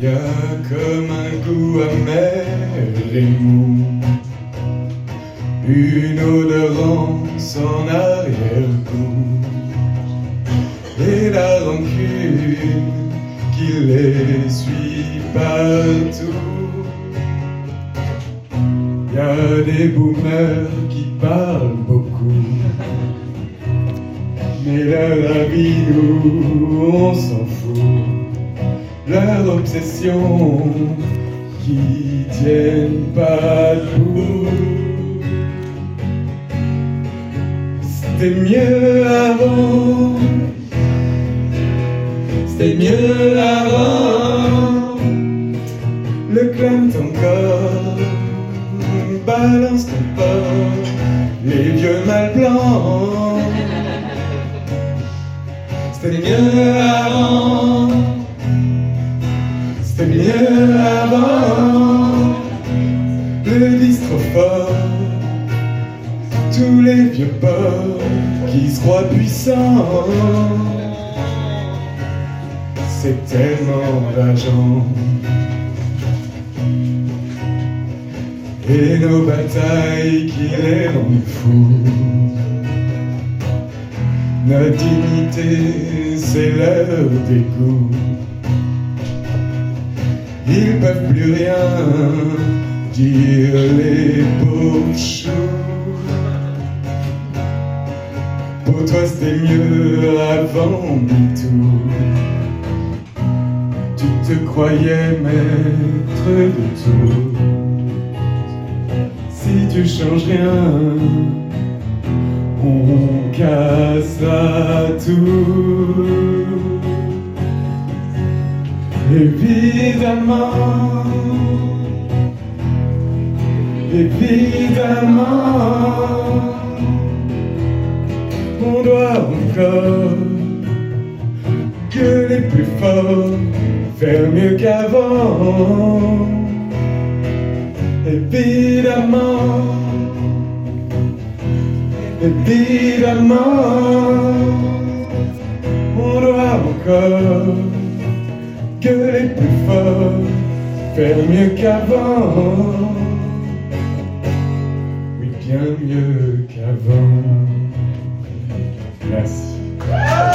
y a comme un goût amer et mou, une odorance en arrière-goût, et la rancune qui les suit partout. Y a des boomers qui parlent beaucoup, mais leur avis, nous, on s'en fout. Leur obsession qui tiennent pas debout. C'était mieux avant, c'était mieux avant. Le clan encore, balance ton port, les vieux mal blancs. C'était mieux avant, c'était mieux avant. Le distro fort, tous les vieux porcs qui se croient puissants. C'est tellement d'argent. Et nos batailles qui les rendent fous. Notre dignité, c'est leur dégoût. Ils peuvent plus rien dire, les pauvres choux. Pour toi c'était mieux avant MeToo. Tu te croyais maître de tout. Si tu changes rien, on cassera tout. Évidemment, évidemment, on doit encore gueuler plus fort, faire mieux qu'avant. Évidemment, évidemment, on doit encore gueuler plus fort, faire mieux qu'avant. Oui, bien mieux qu'avant. Merci.